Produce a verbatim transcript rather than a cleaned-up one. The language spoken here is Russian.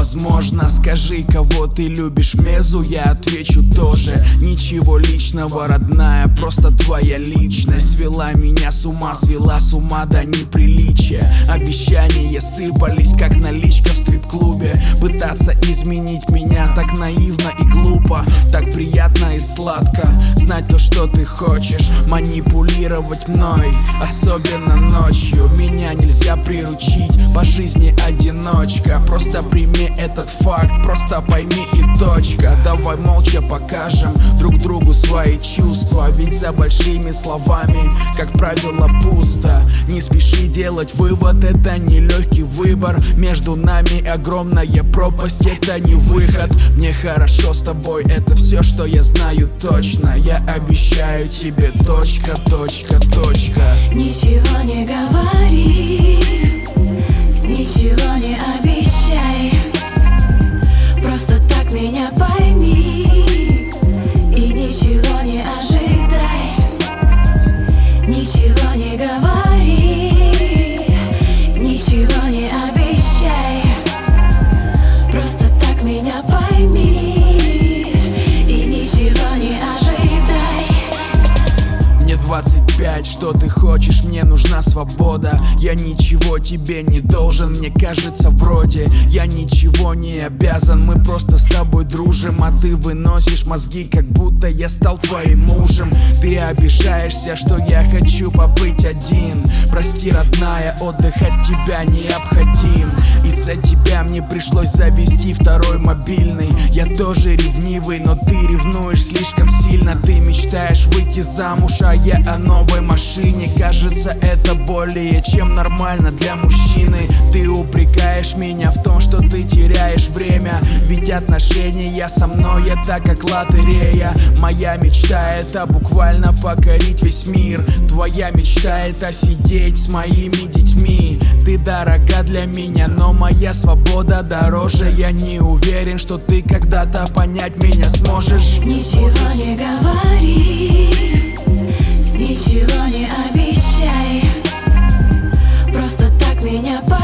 возможно. Скажи, кого ты любишь, Мезу, я отвечу тоже. Ничего личного, родная, просто твоя личность свела меня с ума, свела с ума до неприличия. Обещания сыпались, как наличка в стрип-клубе. Пытаться изменить меня так наивно и глупо. Так приятно и сладко знать то, что ты хочешь. Манипулировать мной, особенно ночью. Меня нельзя приручить, по жизни одиночка. Просто прими этот факт, просто пойми и точка. Давай молча покажем друг другу свои чувства. Ведь за большими словами, как правило, пусто. Не спеши делать вывод, это нелегкий выбор. Между нами огромная пропасть, это не выход. Мне хорошо с тобой, это все, что я знаю точно. Я обещаю тебе, точка, точка, точка. Ничего не говори, ничего не обещай. Просто так меня пойми и ничего не ожидай. Ничего не говори, ничего не обещай. Просто так меня пойми и ничего не ожидай. Мне двадцать пять, что ты хочешь, мне нужна свобода. Я ничего тебе не должен, мне кажется вроде. Я ничего не обязан, мы просто с тобой дружим. А ты выносишь мозги, как будто я стал твоим мужем. Ты обижаешься, что я хочу побыть один. Прости, родная, отдых от тебя необходим. Из-за тебя мне пришлось завести второй мобильный. Я тоже ревнивый, но ты ревнуешь слишком сильно. Ты мечтаешь выйти замуж, а я о новой машине. Кажется, это более чем нормально для мужчины. Ты упрекаешь меня в том, что ты теряешь время. Ведь отношения со мной это как лотерея. Моя мечта это буквально покорить весь мир. Твоя мечта это сидеть с моими детьми. Ты дорога для меня, но моя свобода дороже. Я не уверен, что ты когда-то понять меня сможешь. Ничего не говори, ничего не обещай. Просто так меня пойми